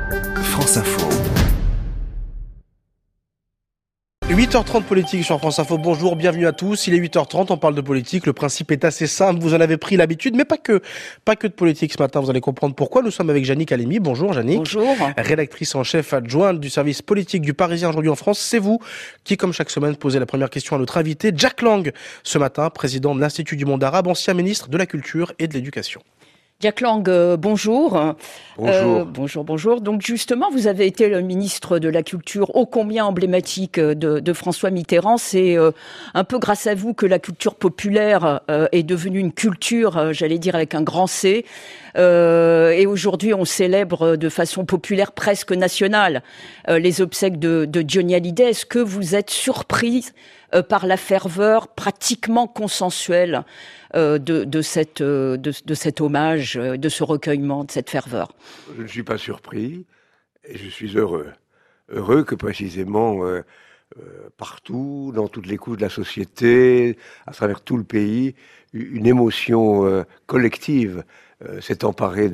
France Info. 8h30 politique sur France Info. Bonjour, bienvenue à tous. Il est 8h30, on parle de politique. Le principe est assez simple, vous en avez pris l'habitude, mais pas que de politique ce matin. Vous allez comprendre pourquoi. Nous sommes avec Yannick Halimi. Bonjour Yannick. Bonjour. Rédactrice en chef adjointe du service politique du Parisien aujourd'hui en France. C'est vous qui, comme chaque semaine, posez la première question à notre invité, Jack Lang. Ce matin, président de l'Institut du monde arabe, ancien ministre de la Culture et de l'Éducation. Jack Lang, bonjour. Bonjour. Donc justement, vous avez été le ministre de la Culture ô combien emblématique de François Mitterrand. C'est un peu grâce à vous que la culture populaire est devenue une culture, j'allais dire avec un grand C. Et aujourd'hui, on célèbre de façon populaire, presque nationale, les obsèques de Johnny Hallyday. Est-ce que vous êtes surprise par la ferveur pratiquement consensuelle de cet hommage, de ce recueillement, de cette ferveur? Je ne suis pas surpris et je suis heureux. Heureux que précisément partout, dans toutes les couches de la société, à travers tout le pays, une émotion collective s'est emparée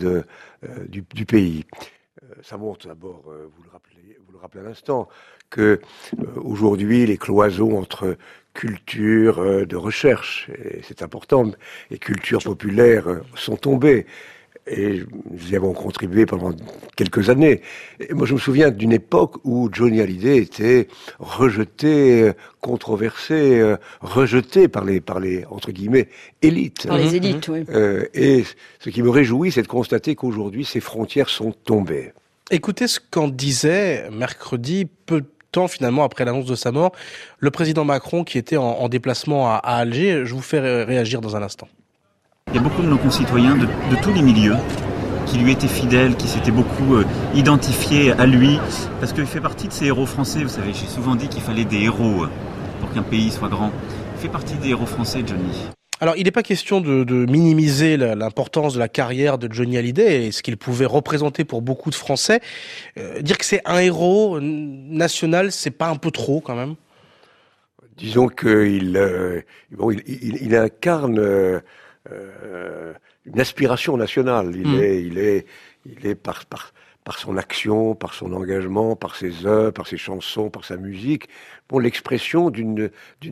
du pays. Ça montre d'abord, vous le rappelez à l'instant, que aujourd'hui les cloisons entre culture de recherche, et c'est important, et culture populaire sont tombées. Et nous y avons contribué pendant quelques années. Et moi, je me souviens d'une époque où Johnny Hallyday était rejeté, controversé, rejeté par les entre guillemets élites. Par les élites, oui. Et ce qui me réjouit, c'est de constater qu'aujourd'hui, ces frontières sont tombées. Écoutez ce qu'en disait mercredi, peu de temps finalement après l'annonce de sa mort, le président Macron qui était en déplacement à Alger. Je vous fais réagir dans un instant. Il y a beaucoup de nos concitoyens de tous les milieux qui lui étaient fidèles, qui s'étaient beaucoup identifiés à lui, parce qu'il fait partie de ces héros français. Vous savez, j'ai souvent dit qu'il fallait des héros pour qu'un pays soit grand. Il fait partie des héros français, Johnny. Alors, il n'est pas question de minimiser l'importance de la carrière de Johnny Hallyday et ce qu'il pouvait représenter pour beaucoup de Français. Dire que c'est un héros national, c'est pas un peu trop quand même? Disons qu'il il incarne une aspiration nationale. Il est par son action, par son engagement, par ses œuvres, par ses chansons, par sa musique, pour l'expression d'une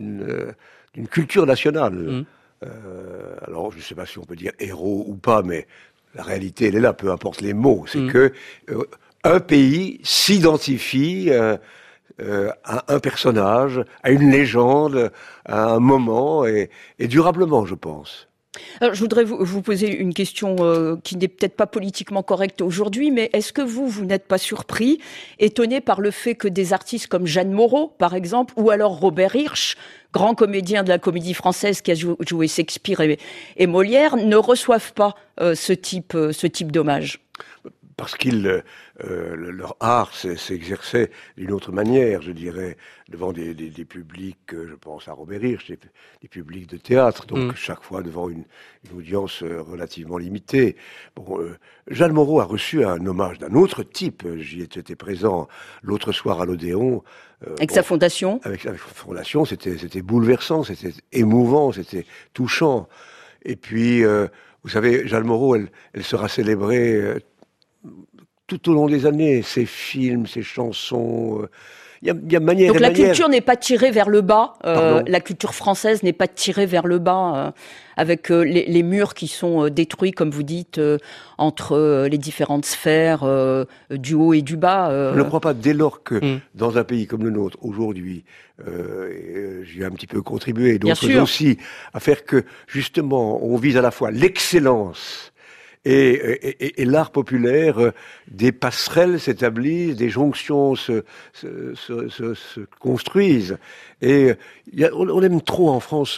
culture nationale. Alors, je ne sais pas si on peut dire héros ou pas, mais la réalité, elle est là, peu importe les mots. C'est que un pays s'identifie à un personnage, à une légende, à un moment, et durablement, je pense. Alors, je voudrais vous poser une question qui n'est peut-être pas politiquement correcte aujourd'hui, mais est-ce que vous n'êtes pas surpris, étonné par le fait que des artistes comme Jeanne Moreau, par exemple, ou alors Robert Hirsch, grand comédien de la comédie française qui a joué Shakespeare et Molière, ne reçoivent pas ce type d'hommage? Parce leur art s'exerçait d'une autre manière, je dirais, devant des publics, je pense à Robert Hirsch, des publics de théâtre, donc chaque fois devant une audience relativement limitée. Bon, Jeanne Moreau a reçu un hommage d'un autre type, j'y étais présent l'autre soir à l'Odéon. Avec sa fondation? Avec sa fondation, c'était bouleversant, c'était émouvant, c'était touchant. Et puis, vous savez, Jeanne Moreau, elle sera célébrée tout au long des années, ses films, ses chansons, il y a manière. Donc et la manière. culture n'est pas tirée vers le bas, la culture française n'est pas tirée vers le bas, avec les murs qui sont détruits, comme vous dites, entre les différentes sphères, du haut et du bas. Je ne crois pas, dès lors que dans un pays comme le nôtre, aujourd'hui, j'y ai un petit peu contribué, d'autres aussi, à faire que, justement, on vise à la fois l'excellence et l'art populaire, des passerelles s'établissent, des jonctions se construisent. Et on aime trop en France,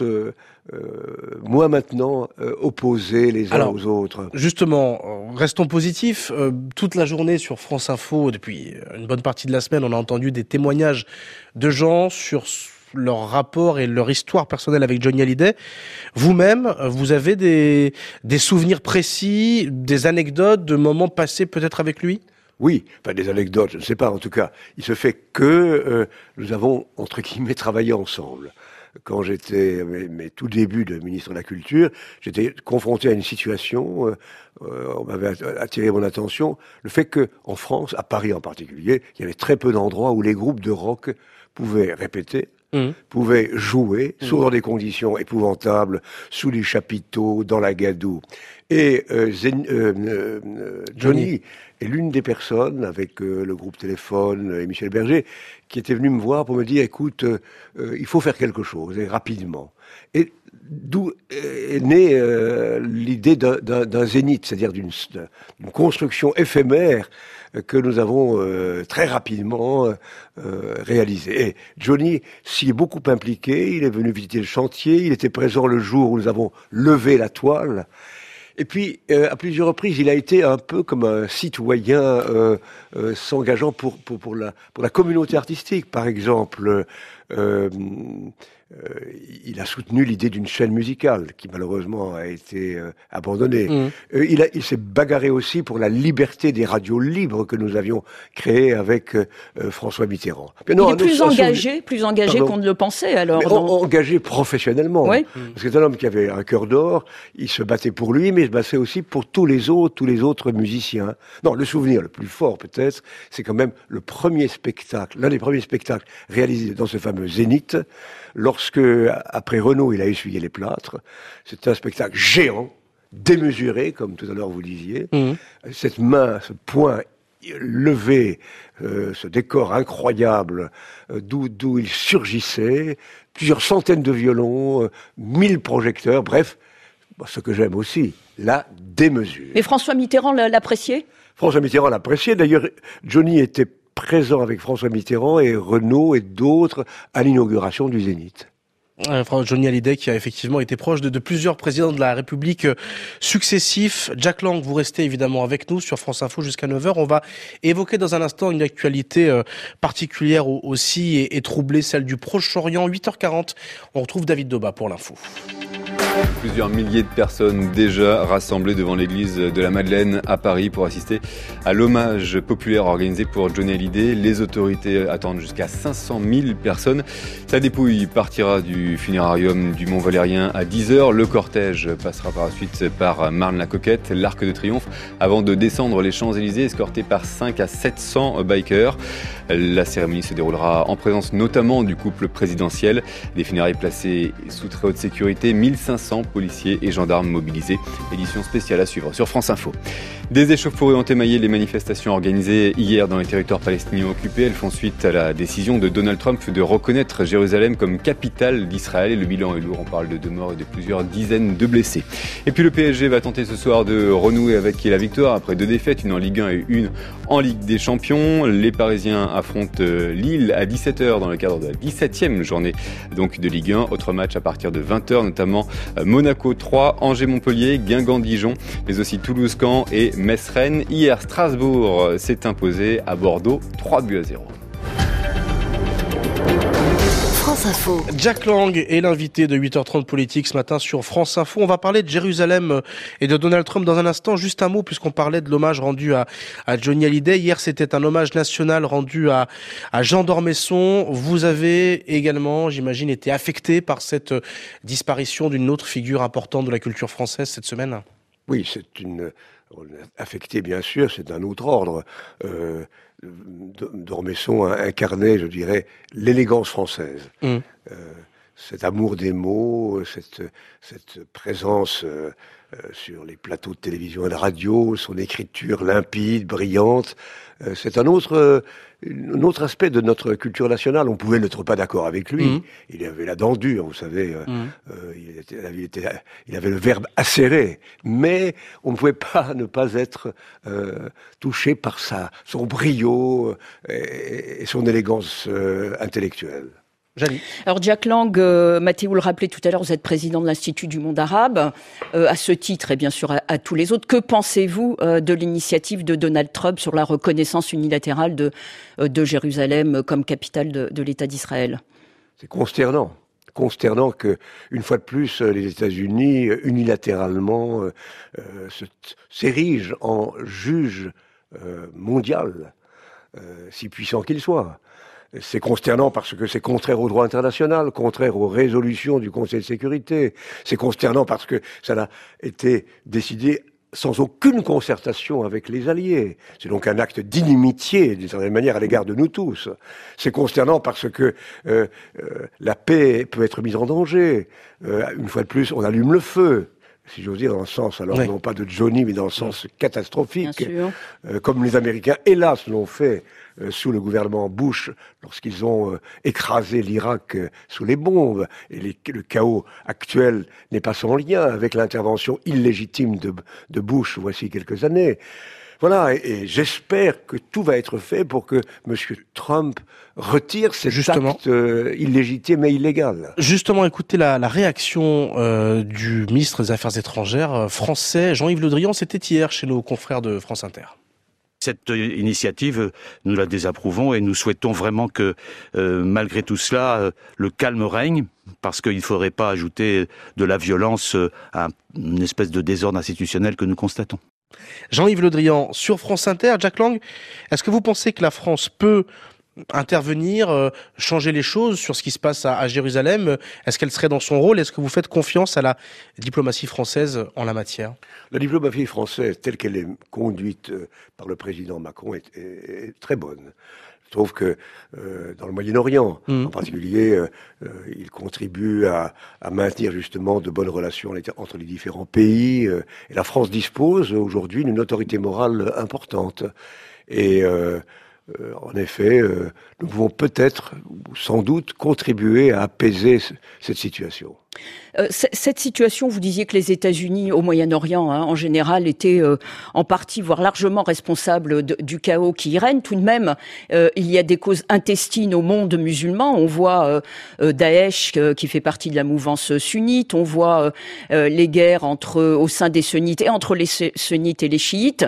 moi maintenant, opposer les uns aux autres. Justement, restons positifs. Toute la journée sur France Info, depuis une bonne partie de la semaine, on a entendu des témoignages de gens sur leur rapport et leur histoire personnelle avec Johnny Hallyday. Vous-même, vous avez des souvenirs précis, des anecdotes de moments passés peut-être avec lui ? Oui, enfin des anecdotes, je ne sais pas. En tout cas, il se fait que nous avons, entre guillemets, travaillé ensemble. quand j'étais mes tout débuts de ministre de la Culture, j'étais confronté à une situation, on m'avait attiré mon attention, le fait que en France, à Paris en particulier, il y avait très peu d'endroits où les groupes de rock pouvaient répéter, pouvaient jouer, sauf dans des conditions épouvantables, sous les chapiteaux, dans la gadoue. Et Johnny est l'une des personnes, avec le groupe Téléphone et Michel Berger, qui était venu me voir pour me dire, écoute, il faut faire quelque chose, et rapidement. Et d'où est née l'idée d'un zénith, c'est-à-dire d'une construction éphémère que nous avons très rapidement réalisé. Et Johnny s'y est beaucoup impliqué, il est venu visiter le chantier, il était présent le jour où nous avons levé la toile. Et puis, à plusieurs reprises, il a été un peu comme un citoyen s'engageant pour la communauté artistique. Par exemple, il a soutenu l'idée d'une chaîne musicale qui malheureusement a été abandonnée. Il s'est bagarré aussi pour la liberté des radios libres que nous avions créées avec François Mitterrand. Il est plus engagé qu'on ne le pensait alors. Engagé professionnellement. Oui. Parce que c'est un homme qui avait un cœur d'or. Il se battait pour lui, mais il se battait aussi pour tous les autres musiciens. Non, le souvenir le plus fort peut-être, c'est quand même l'un des premiers spectacles réalisés dans ce fameux Zénith. Lorsque, après Renaud, il a essuyé les plâtres, c'était un spectacle géant, démesuré, comme tout à l'heure vous disiez. Cette main, ce poing levé, ce décor incroyable, d'où il surgissait, plusieurs centaines de violons, 1000 projecteurs, bref, ce que j'aime aussi, la démesure. Mais François Mitterrand l'appréciait ? François Mitterrand l'appréciait. D'ailleurs, Johnny était présent avec François Mitterrand et Renaud et d'autres à l'inauguration du Zénith. Johnny Hallyday qui a effectivement été proche de plusieurs présidents de la République successifs. Jack Lang, vous restez évidemment avec nous sur France Info jusqu'à 9h. On va évoquer dans un instant une actualité particulière aussi et troublée, celle du Proche-Orient. 8h40, on retrouve David Doba pour l'info. Plusieurs milliers de personnes déjà rassemblées devant l'église de la Madeleine à Paris pour assister à l'hommage populaire organisé pour Johnny Hallyday. Les autorités attendent jusqu'à 500 000 personnes. Sa dépouille partira du funérarium du Mont-Valérien à 10h. Le cortège passera par la suite par Marne-la-Coquette, l'Arc de Triomphe, avant de descendre les Champs-Élysées, escorté par 500 à 700 bikers. La cérémonie se déroulera en présence notamment du couple présidentiel. Des funérailles placées sous très haute sécurité, 1500 policiers et gendarmes mobilisés. Édition spéciale à suivre sur France Info. Des échauffourées ont émaillé les manifestations organisées hier dans les territoires palestiniens occupés. Elles font suite à la décision de Donald Trump de reconnaître Jérusalem comme capitale d'Israël. Et le bilan est lourd, on parle de 2 morts et de plusieurs dizaines de blessés. Et puis le PSG va tenter ce soir de renouer avec la victoire après 2 défaites, une en Ligue 1 et une en Ligue des Champions. Les Parisiens affrontent Lille à 17h dans le cadre de la 17e journée donc de Ligue 1. Autre match à partir de 20h, notamment Monaco 3, Angers-Montpellier, Guingamp-Dijon, mais aussi Toulouse-Caen et Metz-Rennes. Hier, Strasbourg s'est imposé à Bordeaux 3-0. France Info. Jack Lang est l'invité de 8h30 politique ce matin sur France Info. On va parler de Jérusalem et de Donald Trump dans un instant. Juste un mot puisqu'on parlait de l'hommage rendu à Johnny Hallyday. Hier, c'était un hommage national rendu à Jean d'Ormesson. Vous avez également, j'imagine, été affecté par cette disparition d'une autre figure importante de la culture française cette semaine. Oui, affecté bien sûr, c'est d'un autre ordre. D'Ormesson incarnait, je dirais, l'élégance française. Cet amour des mots, cette présence sur les plateaux de télévision et de radio, son écriture limpide, brillante, c'est un autre aspect de notre culture nationale. On pouvait n'être pas d'accord avec lui. Il avait la dent dure, vous savez. Il avait le verbe acéré. Mais on ne pouvait pas ne pas être touché par son brio et son élégance intellectuelle. Jali. Alors Jack Lang, Mathéo le rappelait tout à l'heure, vous êtes président de l'Institut du monde arabe. À ce titre et bien sûr à tous les autres, que pensez-vous de l'initiative de Donald Trump sur la reconnaissance unilatérale de Jérusalem comme capitale de l'État d'Israël ? C'est consternant que, une fois de plus, les États-Unis unilatéralement s'érigent en juge mondial, si puissant qu'il soit. C'est consternant parce que c'est contraire au droit international, contraire aux résolutions du Conseil de sécurité. C'est consternant parce que ça a été décidé sans aucune concertation avec les alliés. C'est donc un acte d'inimitié, d'une certaine manière, à l'égard de nous tous. C'est consternant parce que la paix peut être mise en danger. Une fois de plus, on allume le feu, si j'ose dire, dans le sens, alors non pas de Johnny, mais dans le sens catastrophique, comme les Américains, hélas, l'ont fait sous le gouvernement Bush, lorsqu'ils ont écrasé l'Irak sous les bombes. Et le chaos actuel n'est pas sans lien avec l'intervention illégitime de Bush, voici quelques années. Voilà, et j'espère que tout va être fait pour que M. Trump retire cet acte illégitime et illégal. Justement, écoutez la réaction du ministre des Affaires étrangères français, Jean-Yves Le Drian, c'était hier chez nos confrères de France Inter. Cette initiative, nous la désapprouvons et nous souhaitons vraiment que, malgré tout cela, le calme règne, parce qu'il ne faudrait pas ajouter de la violence à une espèce de désordre institutionnel que nous constatons. Jean-Yves Le Drian, sur France Inter, Jack Lang, est-ce que vous pensez que la France peut intervenir, changer les choses sur ce qui se passe à Jérusalem? Est-ce qu'elle serait dans son rôle? Est-ce que vous faites confiance à la diplomatie française en la matière? La diplomatie française, telle qu'elle est conduite par le président Macron, est très bonne. Je trouve que dans le Moyen-Orient, en particulier, il contribue à maintenir justement de bonnes relations entre les différents pays. Et la France dispose aujourd'hui d'une autorité morale importante. Et en effet, nous pouvons peut-être, ou sans doute, contribuer à apaiser cette situation. Cette situation, vous disiez que les États-Unis au Moyen-Orient, en général, étaient en partie, voire largement responsables du chaos qui y règne. Tout de même, il y a des causes intestines au monde musulman. On voit Daesh qui fait partie de la mouvance sunnite. On voit les guerres au sein des sunnites et entre les sunnites et les chiites.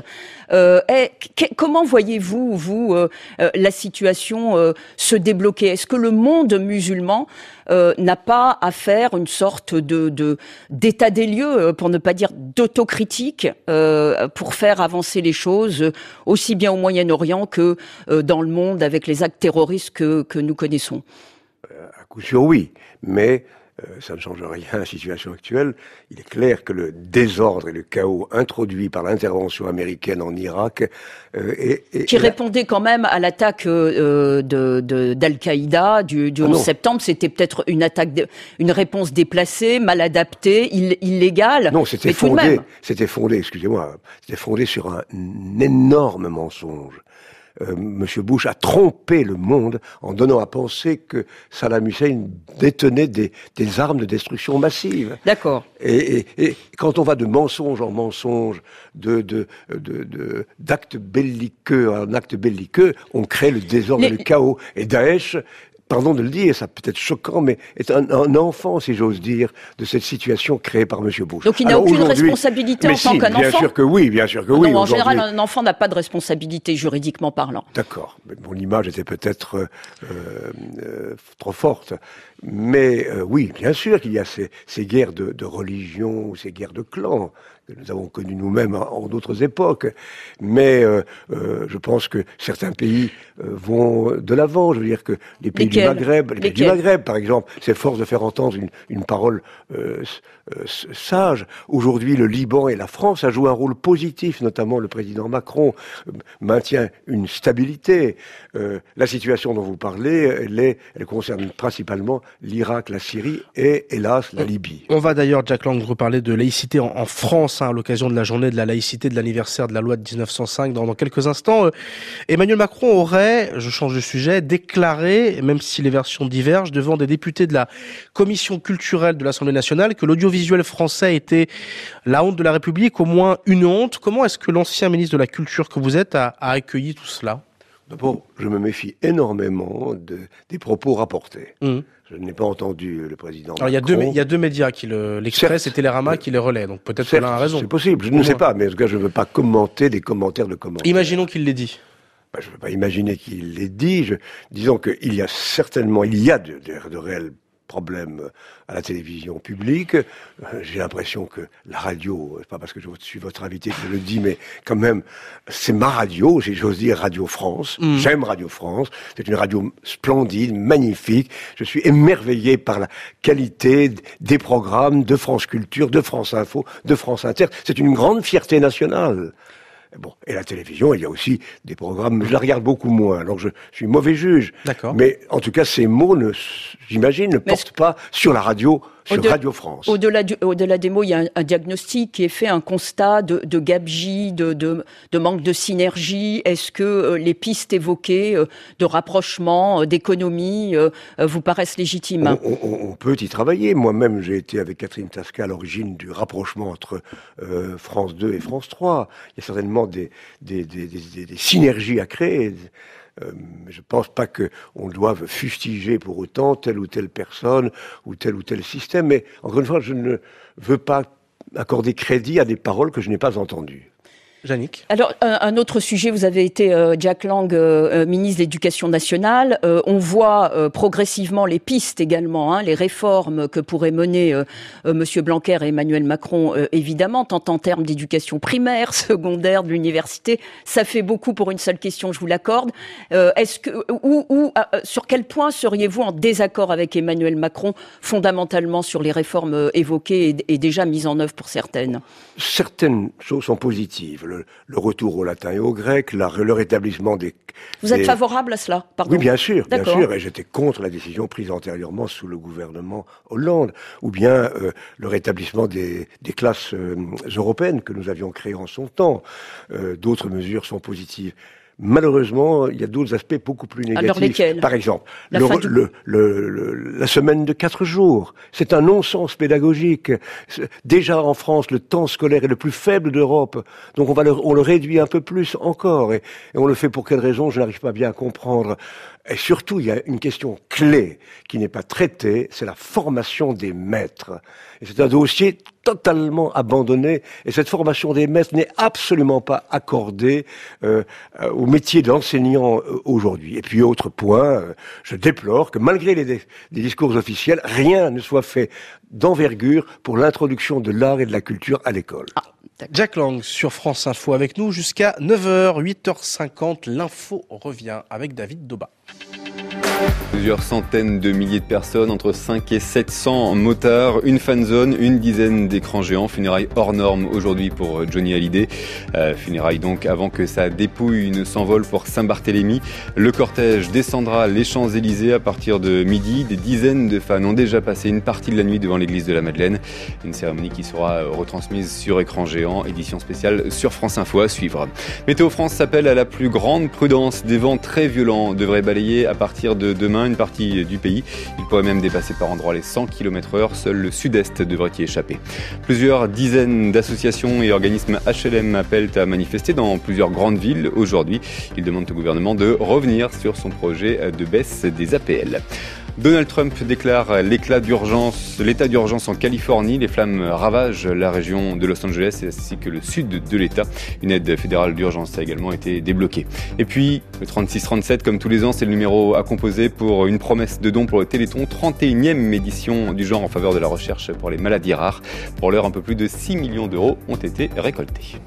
Comment voyez-vous, vous, la situation se débloquer? Est-ce que le monde musulman n'a pas à faire une sorte d'état des lieux, pour ne pas dire d'autocritique, pour faire avancer les choses aussi bien au Moyen-Orient que dans le monde avec les actes terroristes que nous connaissons? À coup sûr, oui, mais ça ne change rien à la situation actuelle. Il est clair que le désordre et le chaos introduit par l'intervention américaine en Irak qui répondait quand même à l'attaque d'Al-Qaïda du 11 septembre. C'était peut-être une réponse déplacée, mal adaptée, illégale. Non, c'était fondé, excusez-moi, c'était fondé sur un énorme mensonge. Monsieur Bush a trompé le monde en donnant à penser que Saddam Hussein détenait des armes de destruction massive. D'accord. Et quand on va de mensonge en mensonge, d'actes belliqueux en actes belliqueux, on crée le désordre et le chaos. Et Daesh, pardon de le dire, ça peut être choquant, mais est un enfant, si j'ose dire, de cette situation créée par M. Bush. Donc il n'a aucune responsabilité en tant qu'un enfant? Bien sûr que oui. Non, en général, un enfant n'a pas de responsabilité juridiquement parlant. D'accord. Mon image était peut-être trop forte. Mais oui, bien sûr qu'il y a ces guerres de religion, ces guerres de clans que nous avons connues nous-mêmes en d'autres époques. Mais je pense que certains pays vont de l'avant. Je veux dire que les pays du Maghreb, par exemple, s'efforcent de faire entendre une parole sage. Aujourd'hui, le Liban et la France a joué un rôle positif, notamment le président Macron maintient une stabilité. La situation dont vous parlez, elle concerne principalement l'Irak, la Syrie et, hélas, la Libye. On va d'ailleurs, Jack Lang, reparler de laïcité en France, à l'occasion de la journée de la laïcité, de l'anniversaire de la loi de 1905, dans quelques instants. Emmanuel Macron aurait, je change de sujet, déclaré, même si les versions divergent, devant des députés de la commission culturelle de l'Assemblée nationale, que l'audiovisuel français était la honte de la République, au moins une honte. Comment est-ce que l'ancien ministre de la Culture que vous êtes a accueilli tout cela? D'abord, je me méfie énormément des propos rapportés. Je n'ai pas entendu le président Macron. Alors, il y a deux médias qui l'Express et Télérama qui les relaient, donc peut-être que l'un a raison. C'est possible, je ne sais pas, mais en tout cas, je ne veux pas commenter des commentaires de commentaires. Imaginons qu'il l'ait dit. Je ne veux pas imaginer qu'il l'ait dit. Disons qu'il y a certainement, de réelles problème à la télévision publique. J'ai l'impression que la radio, c'est pas parce que je suis votre invité que je le dis, mais quand même, c'est ma radio, si j'ose dire, Radio France. J'aime Radio France. C'est une radio splendide, magnifique. Je suis émerveillé par la qualité des programmes de France Culture, de France Info, de France Inter. C'est une grande fierté nationale. Bon, et la télévision, il y a aussi des programmes, je la regarde beaucoup moins, alors je suis mauvais juge. D'accord. Mais en tout cas, ces mots, j'imagine, ne portent pas sur la radio, sur Radio France. Au-delà des mots, il y a un diagnostic qui est fait, un constat de gabegie, de manque de synergie. Est-ce que les pistes évoquées de rapprochement, d'économie, vous paraissent légitimes? On peut y travailler. Moi-même, j'ai été avec Catherine Tasca à l'origine du rapprochement entre France 2 et France 3. Il y a certainement des synergies à créer. Je ne pense pas qu'on doive fustiger pour autant telle ou telle personne ou tel système. Mais encore une fois, je ne veux pas accorder crédit à des paroles que je n'ai pas entendues. Jannick. Alors, un autre sujet, vous avez été, Jack Lang, ministre de l'Éducation nationale. On voit progressivement les pistes également, les réformes que pourraient mener Monsieur Blanquer et Emmanuel Macron, évidemment, tant en termes d'éducation primaire, secondaire, de l'université. Ça fait beaucoup pour une seule question, je vous l'accorde. Sur quel point seriez-vous en désaccord avec Emmanuel Macron, fondamentalement sur les réformes évoquées et déjà mises en œuvre pour certaines? Certaines choses sont positives. Le retour au latin et au grec, le rétablissement des... Vous êtes favorable à cela? Pardon. Oui, bien sûr, et j'étais contre la décision prise antérieurement sous le gouvernement Hollande, ou bien le rétablissement des classes européennes que nous avions créées en son temps. D'autres mesures sont positives. Malheureusement, il y a d'autres aspects beaucoup plus négatifs. Alors lesquels? Par exemple, la semaine de 4 jours. C'est un non-sens pédagogique. Déjà en France, le temps scolaire est le plus faible d'Europe. Donc on le réduit un peu plus encore. Et on le fait pour quelle raison? Je n'arrive pas bien à comprendre. Et surtout, il y a une question clé qui n'est pas traitée, c'est la formation des maîtres. Et c'est un dossier totalement abandonné. Et cette formation des maîtres n'est absolument pas accordée au métier d'enseignant aujourd'hui. Et puis, autre point, je déplore que malgré des discours officiels, rien ne soit fait d'envergure pour l'introduction de l'art et de la culture à l'école. Jack Lang sur France Info avec nous jusqu'à 9h, 8h50. L'info revient avec David Doba. Plusieurs centaines de milliers de personnes, entre 5 et 700 motards, une fanzone, une dizaine d'écrans géants, funérailles hors normes aujourd'hui pour Johnny Hallyday. Funérailles donc avant que sa dépouille ne s'envole pour Saint-Barthélemy. Le cortège descendra les Champs-Élysées à partir de midi. Des dizaines de fans ont déjà passé une partie de la nuit devant l'église de la Madeleine. Une cérémonie qui sera retransmise sur écran géant, édition spéciale sur France Info à suivre. Météo France s'appelle à la plus grande prudence. Des vents très violents devraient balayer à partir de demain une partie du pays. Il pourrait même dépasser par endroits les 100 km/h. Seul le sud-est devrait y échapper. Plusieurs dizaines d'associations et organismes HLM appellent à manifester dans plusieurs grandes villes aujourd'hui. Ils demandent au gouvernement de revenir sur son projet de baisse des APL. Donald Trump déclare l'état d'urgence en Californie. Les flammes ravagent la région de Los Angeles ainsi que le sud de l'État. Une aide fédérale d'urgence a également été débloquée. Et puis, le 3637, comme tous les ans, c'est le numéro à composer pour une promesse de don pour le Téléthon. 31e édition du genre en faveur de la recherche pour les maladies rares. Pour l'heure, un peu plus de 6 millions d'euros ont été récoltés.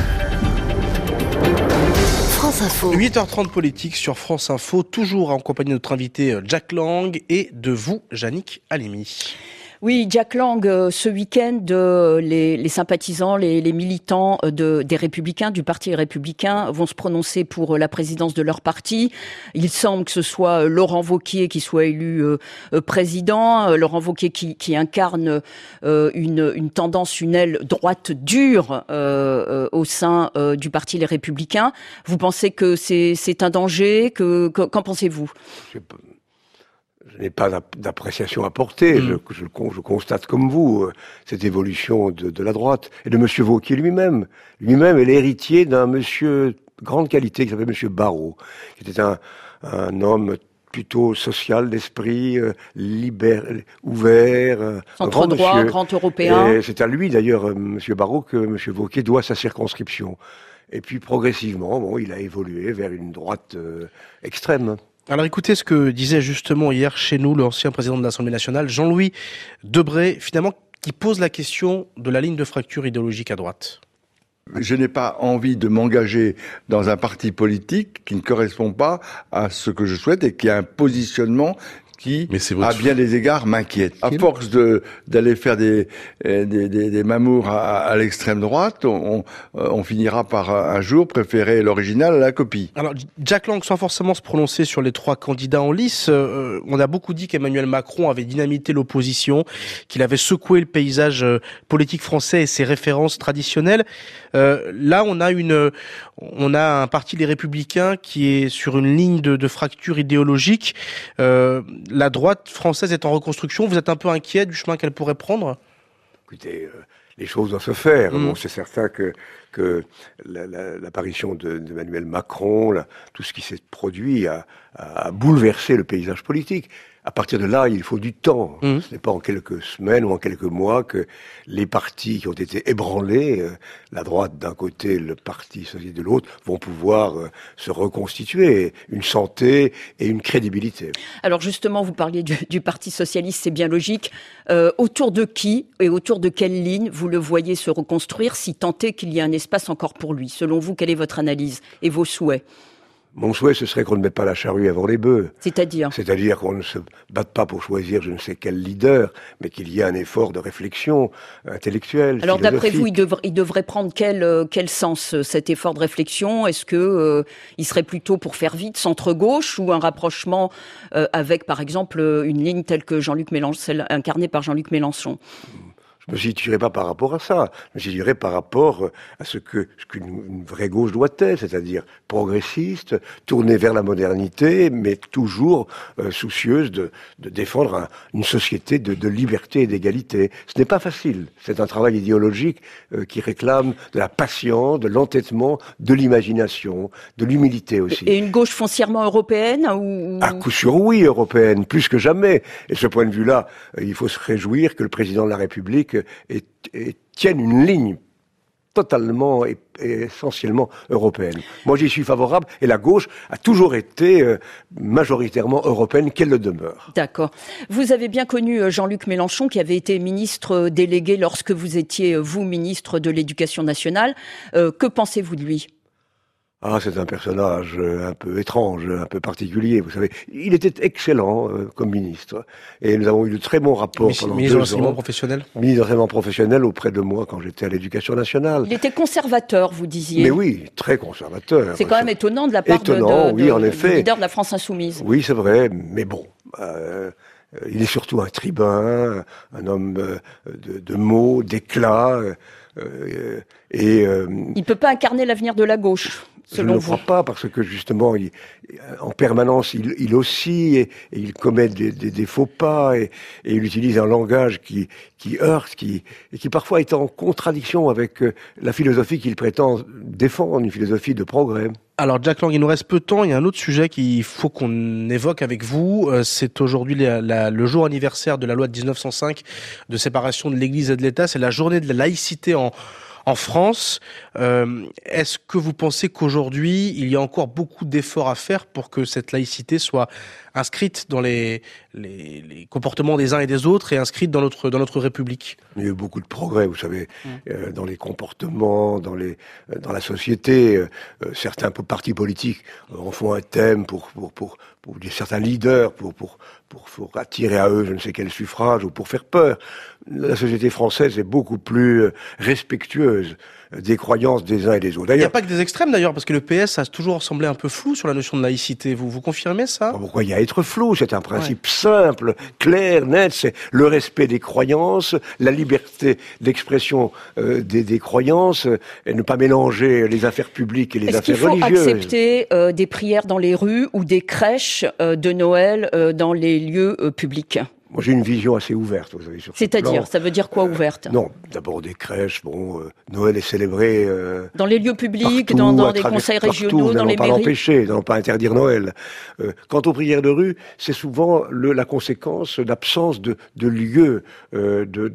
France Info. 8h30 politique sur France Info, toujours en compagnie de notre invité Jack Lang et de vous, Jannick Halimi. Oui, Jack Lang, ce week-end, les sympathisants, les militants des Républicains, du Parti républicain, vont se prononcer pour la présidence de leur parti. Il semble que ce soit Laurent Wauquiez qui soit élu président. Laurent Wauquiez qui incarne une tendance, une aile droite dure au sein du Parti Les Républicains. Vous pensez que c'est un danger? Qu'en pensez-vous? Je n'ai pas d'appréciation à porter. Je constate comme vous cette évolution de la droite et de Monsieur Wauquiez lui-même. Lui-même est l'héritier d'un monsieur grande qualité qui s'appelle Monsieur Barrot, qui était un homme plutôt social d'esprit, ouvert, centre droit, grand européen. Et c'est à lui d'ailleurs, Monsieur Barrot, que Monsieur Wauquiez doit sa circonscription. Et puis progressivement, il a évolué vers une droite extrême. Alors écoutez ce que disait justement hier chez nous l'ancien président de l'Assemblée nationale, Jean-Louis Debré, finalement, qui pose la question de la ligne de fracture idéologique à droite. Je n'ai pas envie de m'engager dans un parti politique qui ne correspond pas à ce que je souhaite et qui a un positionnement qui, à bien des égards, m'inquiète. À force d'aller faire des mamours à l'extrême droite, on finira par un jour préférer l'original à la copie. Alors, Jack Lang, sans forcément se prononcer sur les 3 candidats en lice, on a beaucoup dit qu'Emmanuel Macron avait dynamité l'opposition, qu'il avait secoué le paysage politique français et ses références traditionnelles. Là, on a un parti Les Républicains qui est sur une ligne de fracture idéologique. La droite française est en reconstruction. Vous êtes un peu inquiet du chemin qu'elle pourrait prendre ? Écoutez, les choses doivent se faire. Bon, c'est certain que l'apparition d'Emmanuel Macron, tout ce qui s'est produit a bouleversé le paysage politique. À partir de là, il faut du temps. Ce n'est pas en quelques semaines ou en quelques mois que les partis qui ont été ébranlés, la droite d'un côté, le parti socialiste de l'autre, vont pouvoir se reconstituer, une santé et une crédibilité. Alors justement, vous parliez du Parti socialiste, c'est bien logique. Autour de qui et autour de quelle ligne vous le voyez se reconstruire, si tant est qu'il y a un espace encore pour lui? Selon vous, quelle est votre analyse et vos souhaits? Mon souhait, ce serait qu'on ne mette pas la charrue avant les bœufs. C'est-à-dire qu'on ne se batte pas pour choisir je ne sais quel leader, mais qu'il y ait un effort de réflexion intellectuelle. Alors d'après vous, il devrait prendre quel sens cet effort de réflexion? Est-ce que il serait plutôt pour faire vite centre-gauche ou un rapprochement avec par exemple une ligne telle que celle incarnée par Jean-Luc Mélenchon? Je me situerai pas par rapport à ça. Je me situerai par rapport à ce qu'une vraie gauche doit être, c'est-à-dire progressiste, tournée vers la modernité, mais toujours soucieuse de défendre une société de liberté et d'égalité. Ce n'est pas facile. C'est un travail idéologique qui réclame de la patience, de l'entêtement, de l'imagination, de l'humilité aussi. Et une gauche foncièrement européenne ou... À coup sûr oui, européenne, plus que jamais. Et de ce point de vue-là, il faut se réjouir que le président de la République tiennent une ligne totalement et essentiellement européenne. Moi, j'y suis favorable et la gauche a toujours été majoritairement européenne, qu'elle le demeure. D'accord. Vous avez bien connu Jean-Luc Mélenchon, qui avait été ministre délégué lorsque vous étiez, vous, ministre de l'Éducation nationale. Que pensez-vous de lui ? Ah, c'est un personnage un peu étrange, un peu particulier, vous savez. Il était excellent comme ministre. Et nous avons eu de très bons rapports pendant 2 ans. Ministre d'enseignement professionnel ? Ministre d'enseignement professionnel auprès de moi quand j'étais à l'Éducation nationale. Il était conservateur, vous disiez. Mais oui, très conservateur. C'est quand même étonnant de la part du leader de la France Insoumise. Oui, c'est vrai, mais bon... il est surtout un tribun, un homme de mots, d'éclat. Il peut pas incarner l'avenir de la gauche. Je ne le crois pas, parce que justement, en permanence, il oscille et il commet des faux pas et il utilise un langage qui heurte, et qui parfois est en contradiction avec la philosophie qu'il prétend défendre, une philosophie de progrès. Alors Jack Lang, il nous reste peu de temps. Il y a un autre sujet qu'il faut qu'on évoque avec vous. C'est aujourd'hui le jour anniversaire de la loi de 1905 de séparation de l'Église et de l'État. C'est la journée de la laïcité en France. Est-ce que vous pensez qu'aujourd'hui, il y a encore beaucoup d'efforts à faire pour que cette laïcité soit inscrite dans les comportements des uns et des autres et inscrite dans notre République? Il y a eu beaucoup de progrès, vous savez, dans les comportements, dans la société. Certains partis politiques en font un thème pour certains leaders, pour attirer à eux je ne sais quel suffrage ou pour faire peur. La société française est beaucoup plus respectueuse des croyances des uns et des autres. D'ailleurs, il n'y a pas que des extrêmes d'ailleurs, parce que le PS a toujours semblé un peu flou sur la notion de laïcité. Vous confirmez ça? Pourquoi il y a à être flou? C'est un principe simple, clair, net. C'est le respect des croyances, la liberté d'expression des croyances, et ne pas mélanger les affaires publiques et les affaires religieuses. Est-ce qu'il faut accepter des prières dans les rues ou des crèches de Noël dans les lieux publics? Moi, j'ai une vision assez ouverte, vous savez, sur ce plan. C'est-à-dire, ça veut dire quoi, ouverte? Non, d'abord des crèches, Noël est célébré... dans les lieux publics, partout, dans des conseils régionaux, dans les mairies? Nous n'allons pas interdire Noël. Quant aux prières de rue, c'est souvent la conséquence d'absence de lieux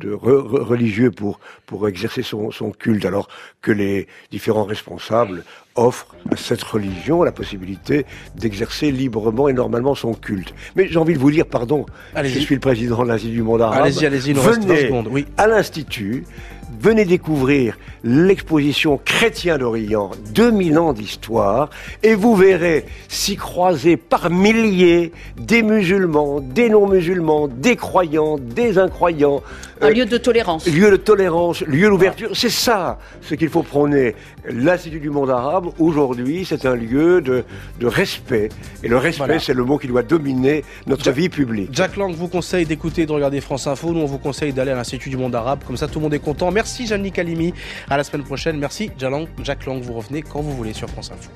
religieux pour exercer son culte, alors que les différents responsables offre à cette religion la possibilité d'exercer librement et normalement son culte. Mais j'ai envie de vous dire, pardon, je suis le président de l'Institut du monde arabe. Allez-y, il nous reste 20 secondes. Oui. À l'Institut, venez découvrir l'exposition Chrétiens d'Orient, 2000 ans d'histoire, et vous verrez s'y croiser par milliers des musulmans, des non-musulmans, des croyants, des incroyants. Un lieu de tolérance. Lieu de tolérance, lieu d'ouverture, c'est ça ce qu'il faut prôner. L'Institut du monde arabe, aujourd'hui, c'est un lieu de respect. Et le respect, c'est le mot qui doit dominer notre vie publique. Jack Lang vous conseille d'écouter et de regarder France Info. Nous, on vous conseille d'aller à l'Institut du monde arabe. Comme ça, tout le monde est content. Merci, Jannik Halimi. À la semaine prochaine. Merci, Jack Lang. Vous revenez quand vous voulez sur France Info.